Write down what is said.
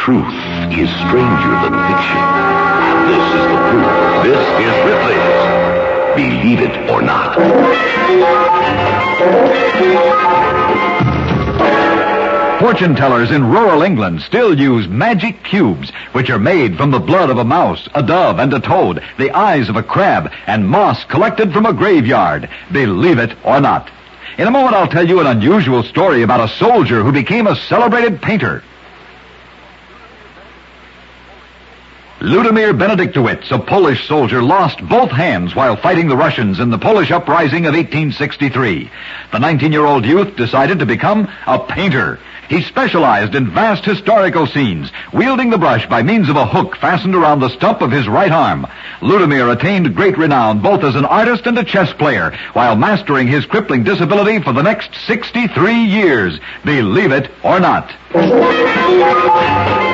Truth is stranger than fiction. And this is the proof. This is Ripley's Believe It or Not. Fortune tellers in rural England still use magic cubes, which are made from the blood of a mouse, a dove, and a toad, the eyes of a crab, and moss collected from a graveyard. Believe it or not. In a moment, I'll tell you an unusual story about a soldier who became a celebrated painter. Ludimir Benediktowicz, a Polish soldier, lost both hands while fighting the Russians in the Polish uprising of 1863. The 19-year-old youth decided to become a painter. He specialized in vast historical scenes, wielding the brush by means of a hook fastened around the stump of his right arm. Ludimir attained great renown both as an artist and a chess player, while mastering his crippling disability for the next 63 years. Believe it or not.